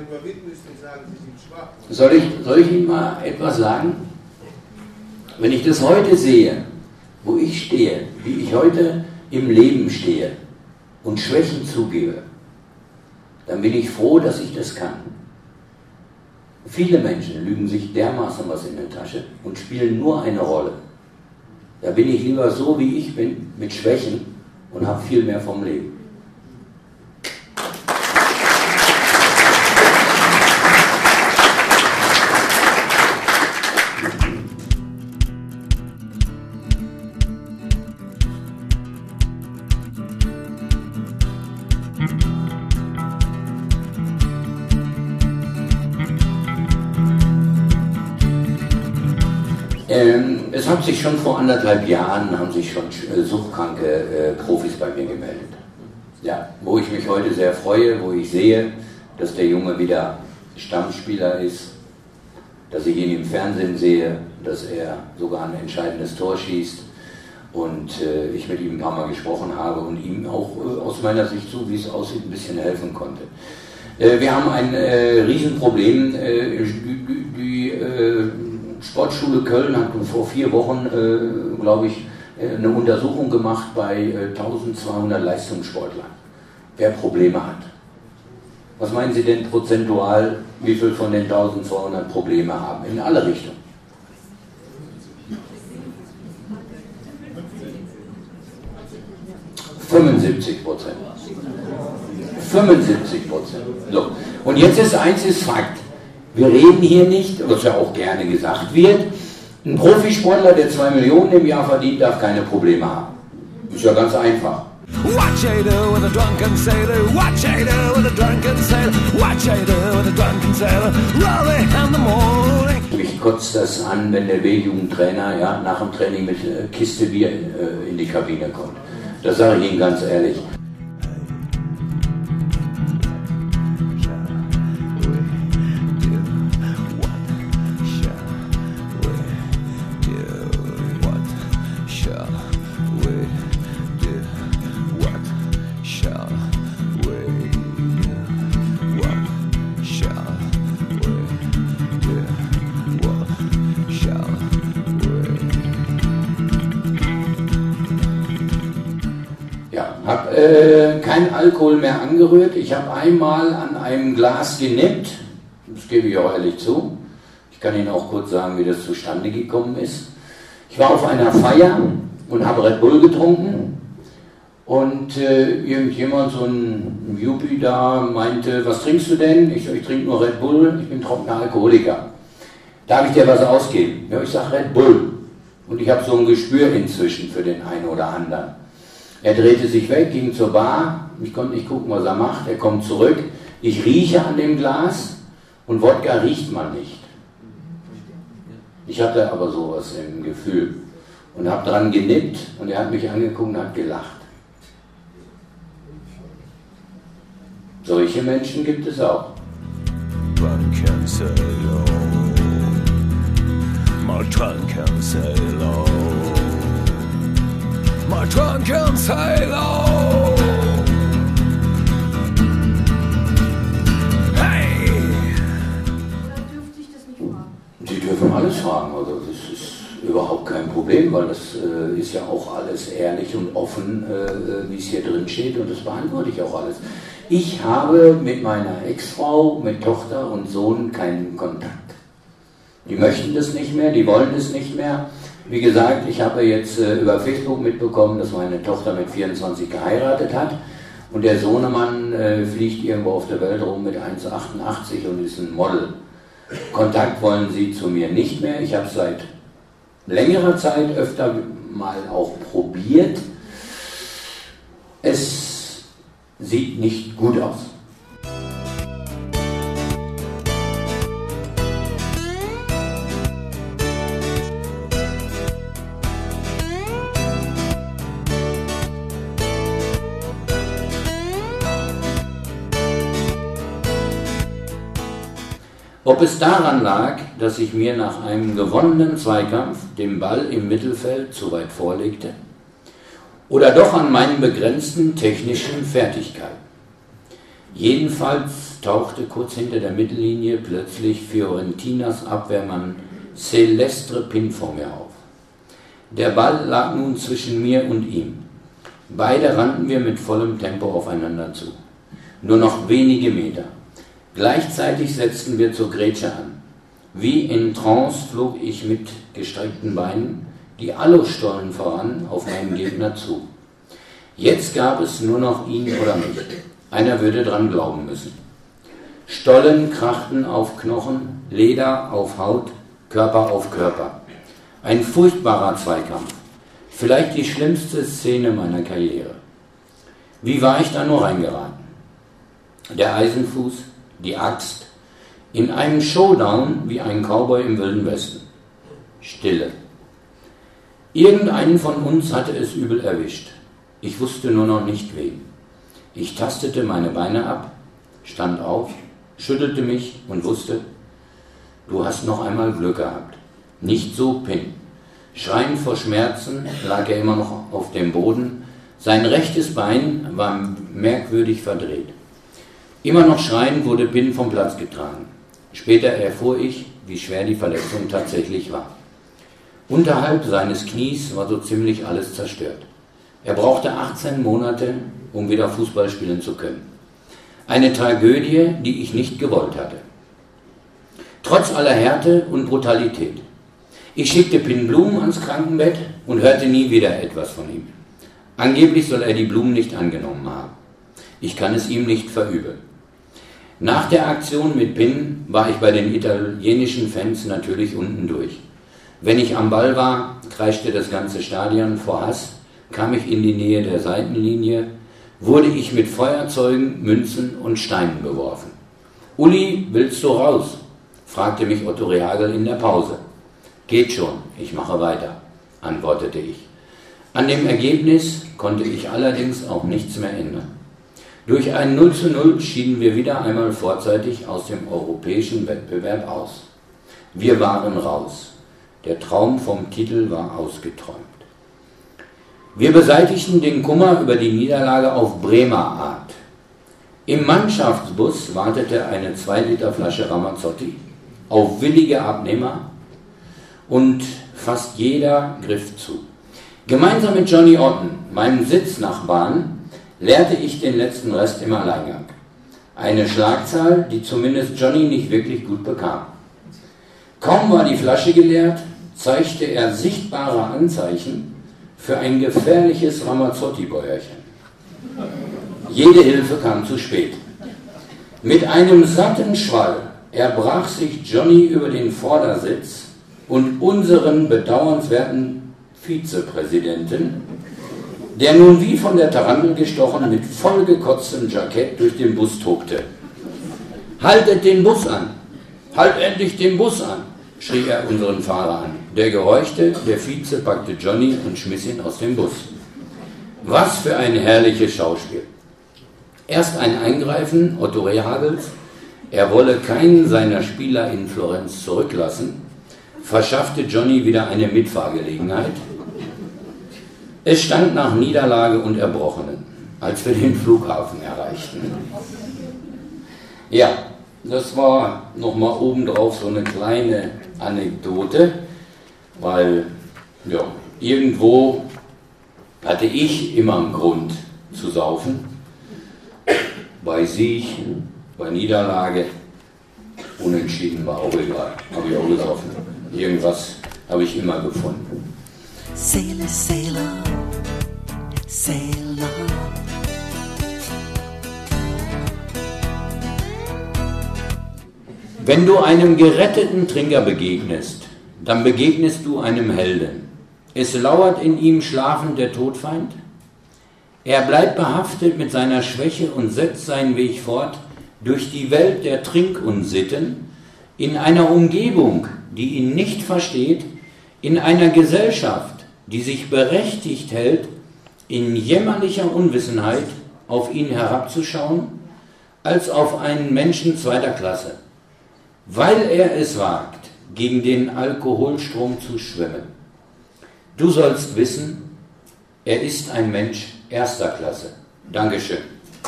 [SPEAKER 2] soll ich, soll ich Ihnen mal etwas sagen? Wenn ich das heute sehe, wo ich stehe, wie ich heute im Leben stehe und Schwächen zugebe, dann bin ich froh, dass ich das kann. Viele Menschen lügen sich dermaßen was in der Tasche und spielen nur eine Rolle. Da bin ich lieber so, wie ich bin, mit Schwächen und habe viel mehr vom Leben. Ähm, es hat sich schon vor anderthalb Jahren, haben sich schon äh, suchtkranke äh, Profis bei mir gemeldet. Ja, wo ich mich heute sehr freue, wo ich sehe, dass der Junge wieder Stammspieler ist, dass ich ihn im Fernsehen sehe, dass er sogar ein entscheidendes Tor schießt und äh, ich mit ihm ein paar Mal gesprochen habe und ihm auch äh, aus meiner Sicht, so wie es aussieht, ein bisschen helfen konnte. Äh, wir haben ein äh, Riesenproblem, äh, die, die äh, Sportschule Köln hat vor vier Wochen, äh, glaube ich, eine Untersuchung gemacht bei äh, eintausendzweihundert Leistungssportlern, wer Probleme hat. Was meinen Sie denn prozentual, wie viel von den eintausendzweihundert Probleme haben? In alle Richtungen. fünfundsiebzig Prozent. fünfundsiebzig Prozent. So. Und jetzt ist eins ist Fakt. Wir reden hier nicht, was ja auch gerne gesagt wird, ein Profisportler, der zwei Millionen im Jahr verdient, darf keine Probleme haben. Ist ja ganz einfach.
[SPEAKER 5] Watch I do with a drunken sailor, watch I do with a drunken sailor, watch I do with a drunken sailor, rolling in the morning.
[SPEAKER 2] Mich kotzt das an, wenn der B-Jugendtrainer ja, nach dem Training mit äh, Kiste Bier äh, in die Kabine kommt. Das sage ich Ihnen ganz ehrlich. Habe äh, kein Alkohol mehr angerührt. Ich habe einmal an einem Glas genippt, das gebe ich auch ehrlich zu. Ich kann Ihnen auch kurz sagen, wie das zustande gekommen ist. Ich war auf einer Feier und habe Red Bull getrunken und äh, irgendjemand, so ein Yuppie da, meinte, was trinkst du denn? Ich, ich trinke nur Red Bull, ich bin trockener Alkoholiker. Darf ich dir was ausgeben? Ja, ich sage Red Bull. Und ich habe so ein Gespür inzwischen für den einen oder anderen. Er drehte sich weg, ging zur Bar, ich konnte nicht gucken, was er macht, er kommt zurück, ich rieche an dem Glas und Wodka riecht man nicht. Ich hatte aber sowas im Gefühl und habe dran genippt und er hat mich angeguckt und hat gelacht. Solche Menschen gibt es auch.
[SPEAKER 5] Drunken sailor, my drunken sailor. My drunken sailor. Hey!
[SPEAKER 6] Dürfte ich das nicht fragen?
[SPEAKER 2] Sie dürfen alles fragen, also das ist überhaupt kein Problem, weil das äh, ist ja auch alles ehrlich und offen, äh, wie es hier drin steht und das beantworte ich auch alles. Ich habe mit meiner Ex-Frau, mit Tochter und Sohn keinen Kontakt. Die möchten das nicht mehr, die wollen das nicht mehr. Wie gesagt, ich habe jetzt äh, über Facebook mitbekommen, dass meine Tochter mit vierundzwanzig geheiratet hat und der Sohnemann äh, fliegt irgendwo auf der Welt rum mit eins Komma achtundachtzig und ist ein Model. Kontakt wollen sie zu mir nicht mehr. Ich habe es seit längerer Zeit öfter mal auch probiert. Es sieht nicht gut aus. Ob es daran lag, dass ich mir nach einem gewonnenen Zweikampf den Ball im Mittelfeld zu weit vorlegte, oder doch an meinen begrenzten technischen Fertigkeiten. Jedenfalls tauchte kurz hinter der Mittellinie plötzlich Fiorentinas Abwehrmann Celestre Pin vor mir auf. Der Ball lag nun zwischen mir und ihm. Beide rannten wir mit vollem Tempo aufeinander zu. Nur noch wenige Meter. Gleichzeitig setzten wir zur Grätsche an. Wie in Trance flog ich mit gestreckten Beinen die Alustollen voran auf meinen Gegner zu. Jetzt gab es nur noch ihn oder mich. Einer würde dran glauben müssen. Stollen krachten auf Knochen, Leder auf Haut, Körper auf Körper. Ein furchtbarer Zweikampf. Vielleicht die schlimmste Szene meiner Karriere. Wie war ich da nur reingeraten? Der Eisenfuß, die Axt, in einem Showdown wie ein Cowboy im Wilden Westen. Stille. Irgendeinen von uns hatte es übel erwischt. Ich wusste nur noch nicht wen. Ich tastete meine Beine ab, stand auf, schüttelte mich und wusste, du hast noch einmal Glück gehabt. Nicht so Pin. Schreiend vor Schmerzen lag er immer noch auf dem Boden. Sein rechtes Bein war merkwürdig verdreht. Immer noch schreiend wurde Pin vom Platz getragen. Später erfuhr ich, wie schwer die Verletzung tatsächlich war. Unterhalb seines Knies war so ziemlich alles zerstört. Er brauchte achtzehn Monate, um wieder Fußball spielen zu können. Eine Tragödie, die ich nicht gewollt hatte. Trotz aller Härte und Brutalität. Ich schickte Pin Blumen ans Krankenbett und hörte nie wieder etwas von ihm. Angeblich soll er die Blumen nicht angenommen haben. Ich kann es ihm nicht verübeln. Nach der Aktion mit Pin war ich bei den italienischen Fans natürlich unten durch. Wenn ich am Ball war, kreischte das ganze Stadion vor Hass, kam ich in die Nähe der Seitenlinie, wurde ich mit Feuerzeugen, Münzen und Steinen beworfen. »Uli, willst du raus?« fragte mich Otto Rehagel in der Pause. »Geht schon, ich mache weiter«, antwortete ich. An dem Ergebnis konnte ich allerdings auch nichts mehr ändern. Durch ein null zu null schieden wir wieder einmal vorzeitig aus dem europäischen Wettbewerb aus. Wir waren raus. Der Traum vom Titel war ausgeträumt. Wir beseitigten den Kummer über die Niederlage auf Bremer Art. Im Mannschaftsbus wartete eine zwei Liter Flasche Ramazzotti auf willige Abnehmer und fast jeder griff zu. Gemeinsam mit Johnny Otten, meinem Sitznachbarn, leerte ich den letzten Rest im Alleingang. Eine Schlagzahl, die zumindest Johnny nicht wirklich gut bekam. Kaum war die Flasche geleert, zeigte er sichtbare Anzeichen für ein gefährliches Ramazzotti-Bäuerchen. Jede Hilfe kam zu spät. Mit einem satten Schwall erbrach sich Johnny über den Vordersitz und unseren bedauernswerten Vizepräsidenten, der nun wie von der Tarantel gestochen mit vollgekotztem Jackett durch den Bus tobte. »Haltet den Bus an! Halt endlich den Bus an!« schrie er unseren Fahrer an. Der gehorchte, der Vize packte Johnny und schmiss ihn aus dem Bus. Was für ein herrliches Schauspiel. Erst ein Eingreifen Otto Rehagels, er wolle keinen seiner Spieler in Florenz zurücklassen, verschaffte Johnny wieder eine Mitfahrgelegenheit. Es stand nach Niederlage und Erbrochenen, als wir den Flughafen erreichten. Ja, das war nochmal obendrauf so eine kleine Anekdote, weil ja, irgendwo hatte ich immer einen Grund zu saufen. Bei Sieg, bei Niederlage, unentschieden war auch egal, habe ich auch gesoffen. Irgendwas habe ich immer gefunden.
[SPEAKER 3] Sailor, sail on, sail on.
[SPEAKER 2] Wenn du einem geretteten Trinker begegnest, dann begegnest du einem Helden. Es lauert in ihm schlafend der Todfeind. Er bleibt behaftet mit seiner Schwäche und setzt seinen Weg fort durch die Welt der Trinkunsitten, in einer Umgebung, die ihn nicht versteht, in einer Gesellschaft, die sich berechtigt hält, in jämmerlicher Unwissenheit auf ihn herabzuschauen, als auf einen Menschen zweiter Klasse. weil er es wagt, gegen den Alkoholstrom zu schwimmen. Du sollst wissen, er ist ein Mensch erster Klasse. Dankeschön.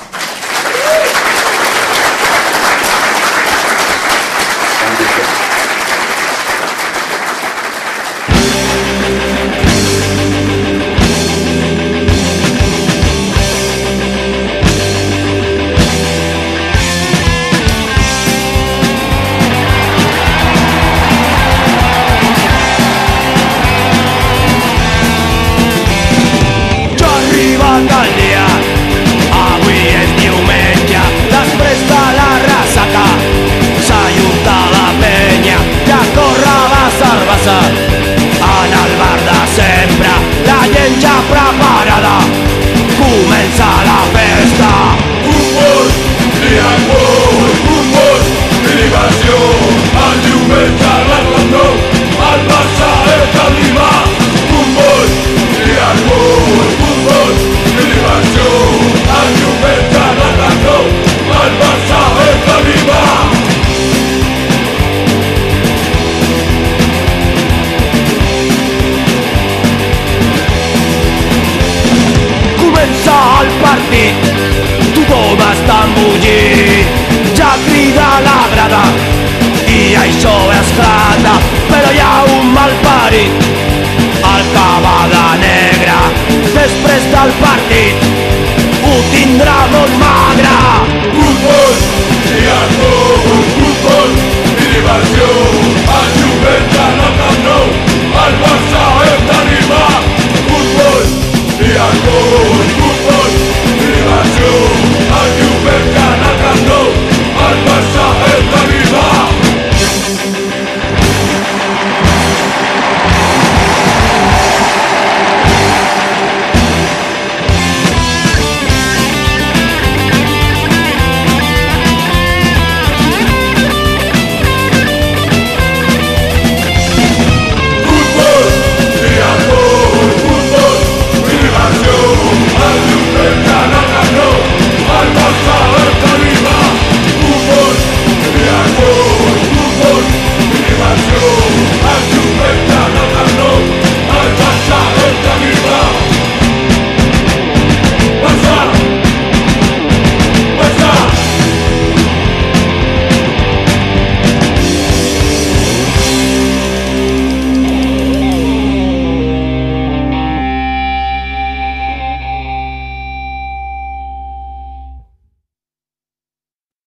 [SPEAKER 2] Dankeschön.
[SPEAKER 5] Al dia, avui és diumenge, després de la ressaca s'ajunta la penya i a córrer la cervesa. En el bar de sempre, la gent ja preparada, comença la festa. Futbol i alcohol, futbol i diversió, el diumenge l'Arlandó, el Barça és el divà. Futbol i alcohol, futbol i diversió, el diumenge l'Arlandó, el Barça és el divà. Comença el partit, tothom està embullit, ja crida la grada i això esclata, però hi ha un malparit, el que va de negre, després del partit ho tindrà molt magre. Futbol i alcohol, futbol i diversió.